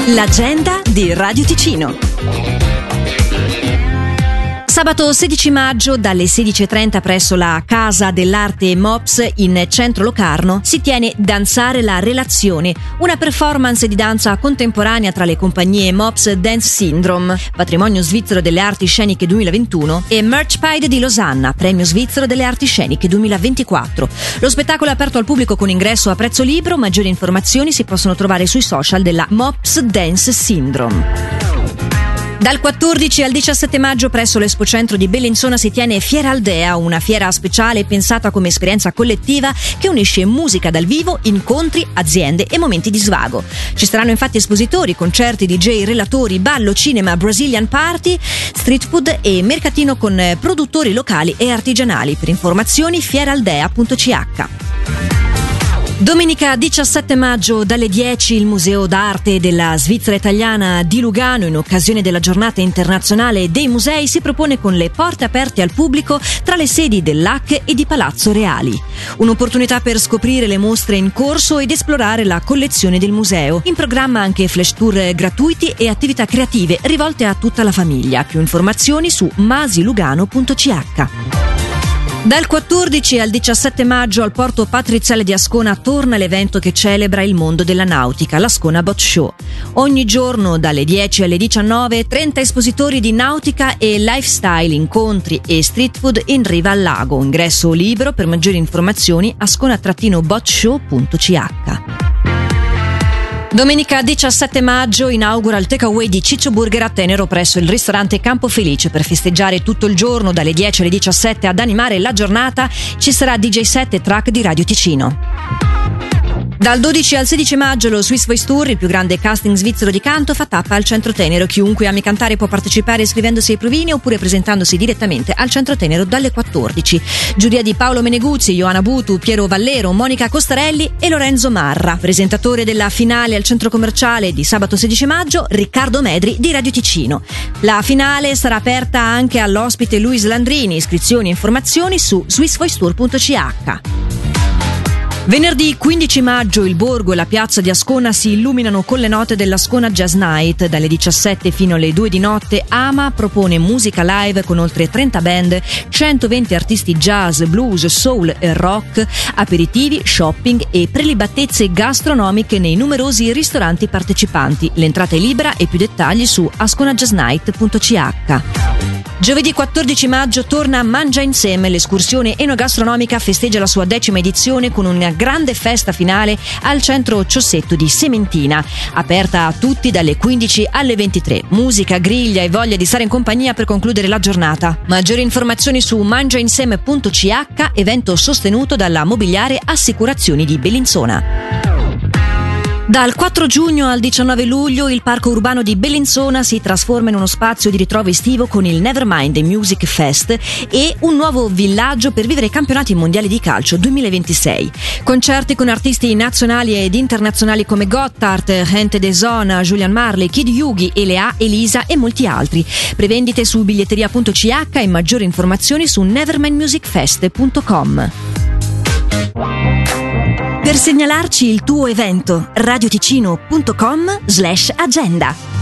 L'agenda di Radio Ticino. Sabato 16 maggio dalle 16.30 presso la Casa dell'Arte MOPS in centro Locarno si tiene Danzare la relazione, una performance di danza contemporanea tra le compagnie MOPS Dance Syndrome, Patrimonio Svizzero delle Arti Sceniche 2021, e Merch Pride di Losanna, Premio Svizzero delle Arti Sceniche 2024. Lo spettacolo è aperto al pubblico con ingresso a prezzo libero. Maggiori informazioni si possono trovare sui social della MOPS Dance Syndrome. Dal 14 al 17 maggio presso l'Expocentro di Bellinzona si tiene Fiera Aldea, una fiera speciale pensata come esperienza collettiva che unisce musica dal vivo, incontri, aziende e momenti di svago. Ci saranno infatti espositori, concerti, DJ, relatori, ballo, cinema, Brazilian party, street food e mercatino con produttori locali e artigianali. Per informazioni fieraldea.ch. Domenica 17 maggio dalle 10 il Museo d'Arte della Svizzera Italiana di Lugano, in occasione della Giornata Internazionale dei Musei, si propone con le porte aperte al pubblico tra le sedi dell'AC e di Palazzo Reali. Un'opportunità per scoprire le mostre in corso ed esplorare la collezione del museo. In programma anche flash tour gratuiti e attività creative rivolte a tutta la famiglia. Più informazioni su masilugano.ch. Dal 14 al 17 maggio al Porto Patriziale di Ascona torna l'evento che celebra il mondo della nautica, l'Ascona Boat Show. Ogni giorno dalle 10 alle 19 30 espositori di nautica e lifestyle, incontri e street food in riva al lago. Ingresso libero. Per maggiori informazioni ascona-boatshow.ch. Domenica 17 maggio inaugura il takeaway di Ciccio Burger a Tenero presso il ristorante Campo Felice. Per festeggiare tutto il giorno dalle 10 alle 17 ad animare la giornata ci sarà DJ set e track di Radio Ticino. Dal 12 al 16 maggio lo Swiss Voice Tour, il più grande casting svizzero di canto, fa tappa al Centro Tenero. Chiunque ami cantare può partecipare iscrivendosi ai provini oppure presentandosi direttamente al Centro Tenero dalle 14. Giuria di Paolo Meneguzzi, Ioana Butu, Piero Vallero, Monica Costarelli e Lorenzo Marra. Presentatore della finale al Centro Commerciale di sabato 16 maggio, Riccardo Medri di Radio Ticino. La finale sarà aperta anche all'ospite Luis Landrini. Iscrizioni e informazioni su swissvoicetour.ch. Venerdì 15 maggio il borgo e la piazza di Ascona si illuminano con le note dell'Ascona Jazz Night. Dalle 17 fino alle 2 di notte Ama propone musica live con oltre 30 band, 120 artisti jazz, blues, soul e rock, aperitivi, shopping e prelibatezze gastronomiche nei numerosi ristoranti partecipanti. L'entrata è libera e più dettagli su asconajazznight.ch. Giovedì 14 maggio torna Mangia Insieme, l'escursione enogastronomica festeggia la sua 10ª edizione con una grande festa finale al centro Ciossetto di Sementina, aperta a tutti dalle 15 alle 23. Musica, griglia e voglia di stare in compagnia per concludere la giornata. Maggiori informazioni su mangiainsieme.ch, evento sostenuto dalla Mobiliare Assicurazioni di Bellinzona. Dal 4 giugno al 19 luglio il parco urbano di Bellinzona si trasforma in uno spazio di ritrovo estivo con il Nevermind Music Fest e un nuovo villaggio per vivere i campionati mondiali di calcio 2026. Concerti con artisti nazionali ed internazionali come Gotthard, Gente de Zona, Julian Marley, Kid Yugi, Elea, Elisa e molti altri. Prevendite su biglietteria.ch e maggiori informazioni su nevermindmusicfest.com. Per segnalarci il tuo evento, radioticino.com/agenda.